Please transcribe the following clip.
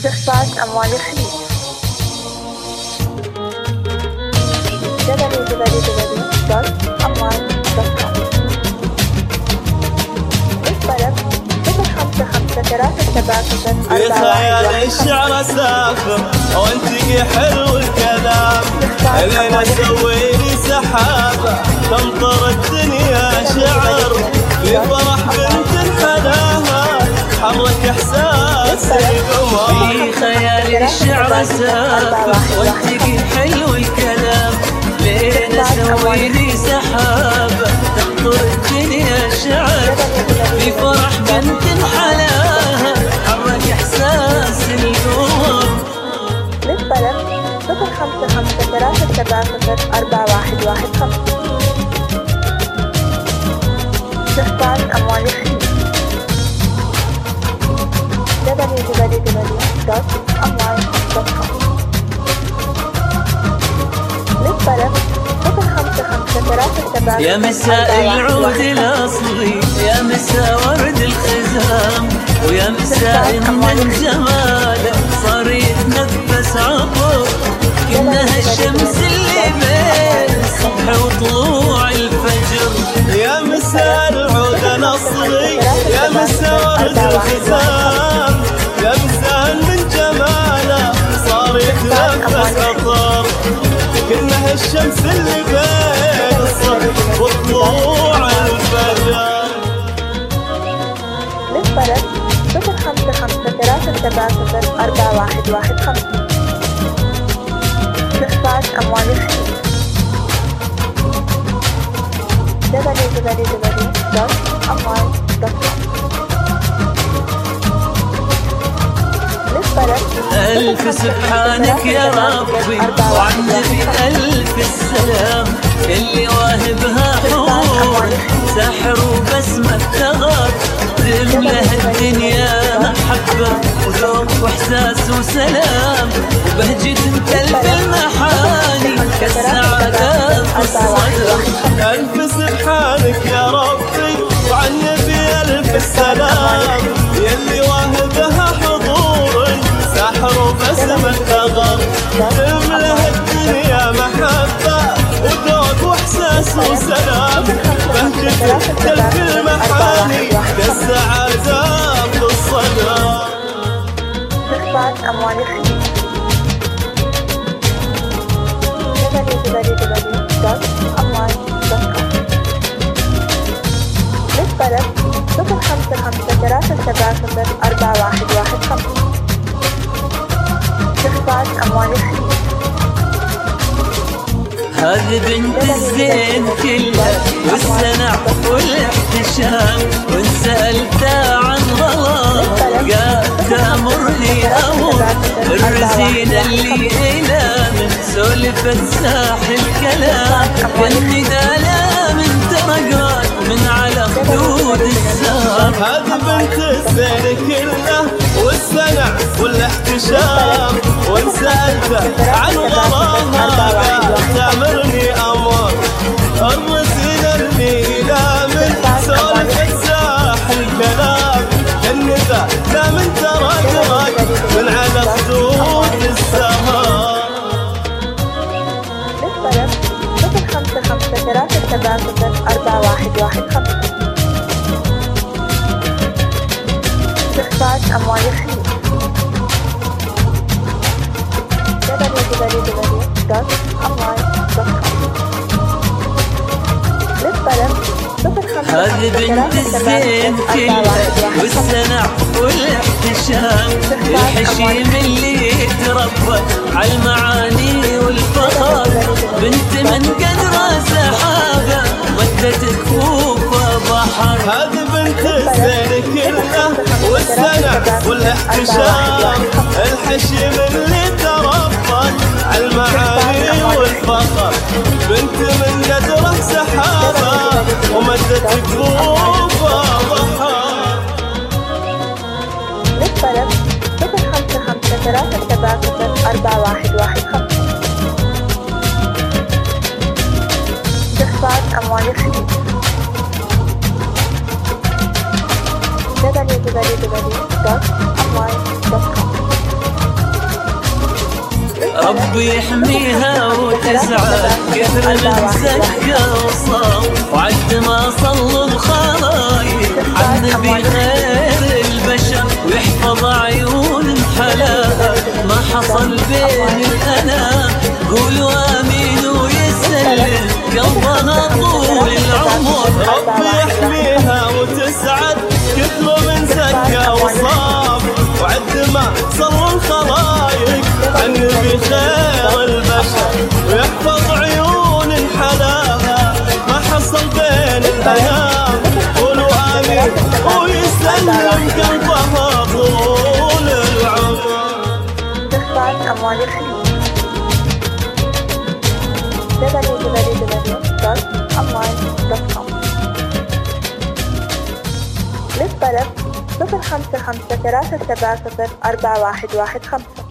استخفاف أموال الخليج www.amwal.com بالطلب 055 في خيال الشعر اسافر وانتقي حلو الكلام لين اسويلي سحابه تمطر الدنيا شعر في فرح بنت حلاها حرك احساس القمر. في خيال الشعر اسافر وانتقي حلو الكلام لين اسويلي سحابه تمطر الدنيا شعر في فرح بنت حلاها حرك احساس القمر. للطلب 055 استخفاف أموال الخليج www.amwal.com للطلب 055 يا مساء العود الأصلي يا مساء ورد الخزام ويا مساء من جماله صار يتنفس عطر كأنها الشمس اللي بين الصبح وطلوع الفجر. يا مساء العود الأصلي يا مساء ورد الخزام يا مساء من جماله صار يتنفس عطر كأنها الشمس اللي بين الصبح وطلوع الفجر. للطلب 055 استخفاف أموال الخليج www.amwal.com للطلب ألف سبحانك يا ربي وعنبي ألف السلام اللي واهبها حور سحر وبسمة ثغر تملأ الدنيا محبة وذوق وإحساس وسلام وبهجة تلف المحاني كالسعادة في الصدر. ألف سبحانك يا ربي وعنبي ألف السلام يلي واهبها حضور سحر وبسمة ثغر تملأ الدنيا محبة وذوق وإحساس وسلام بهجة تلف المحاني كالسعادة في الصدر. استخفاف أموال الخليج www.amwal.com للطلب 055 استخفاف أموال الخليج هذه بنت الزين كلها والسنع والاحتشام وان سألتها عن غلط قالت تأمرني أمر الرزينة اللي إلى من سولفة ساحل كلام والندالة من ترقات من على خدود السهر. هذه بنت الزين كلها والسنع والاحتشام وان سألته عن غراها تأمرني أمر الرزينة اللي لا من سولفة ساحل كلام الندى لا من ترقرق من على خدود السهر. للطلب 055 استخفاف أموال الخليج www.amwal.com للطلب هذه بنت الزين كلها والسنع والاحتشام الحشيم اللي تربى على المعاني والفخر بنت من قدرها سحابة مدت كفوفها بحر. هذه بنت الزين كلها والسنع والاحتشام الحشيم اللي تربى على المعاني والفخر بنت من قدرها سحابة ومدت كفوفها بحر. للطلب 055 استخفاف أموال الخليج www.amwal.com ربي يحميها وتسعد كثر من زكى وصام وعد ما صلوا الخلايق عالنبي خير البشر ويحفظ عيون حلاها ما حصل بين الأنا قولوا آمين ويسلم قلبها طول العمر. ربي يحميها وتسعد كثر من زكى وصام وعد ما صلوا الخلايق عالنبي خير البشر ويحفظ عيون حلاها ما حصل بين الأيام قولوا آمين ويسلم قلبها طول العمر. استخراج أموال الخليج www.amwal.com. للطلب 0553704115.